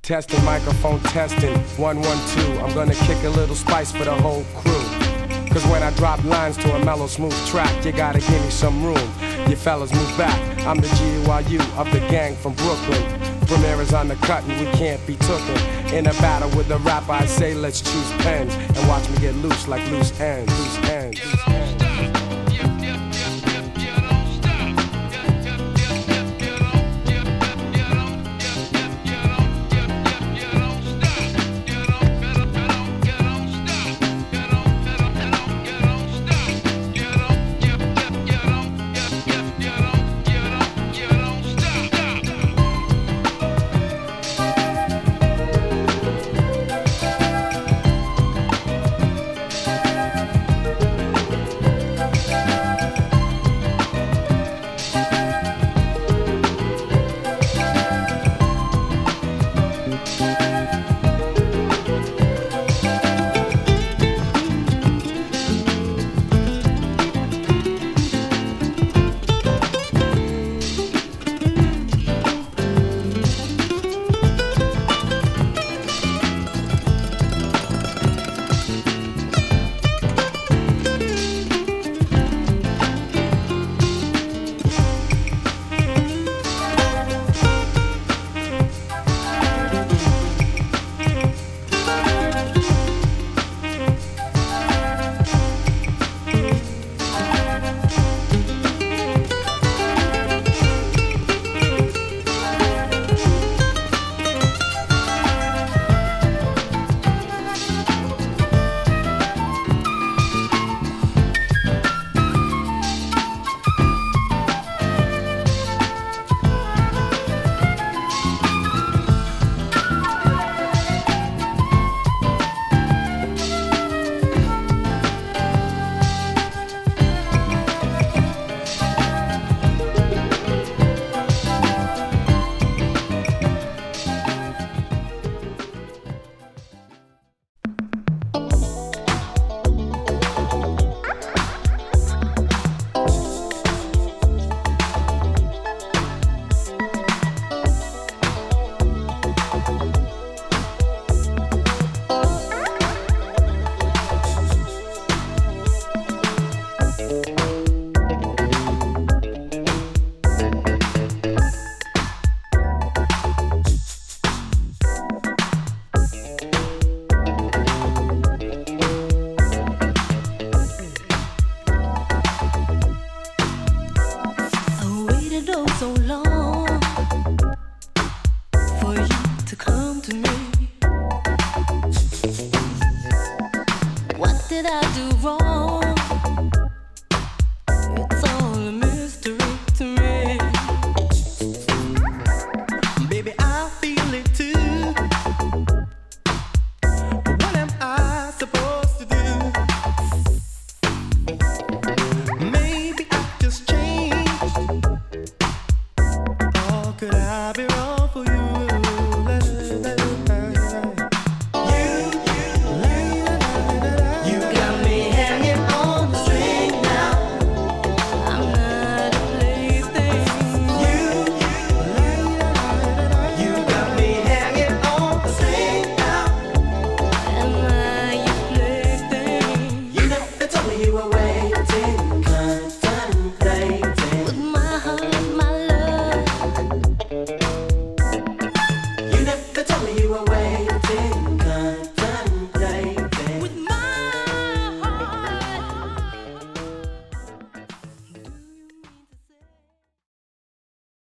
Testing, microphone testing, 1 1 2. I'm gonna kick a little spice for the whole crew. Cause when I drop lines to a mellow, smooth track, you gotta give me some room. You fellas move back. I'm the GUIU of the gang from Brooklyn. Premier's on the cut and we can't be tooken. In a battle with a rapper, I say let's choose pens and watch me get loose like loose ends. Loose ends. Loose ends. You never told me you were waiting.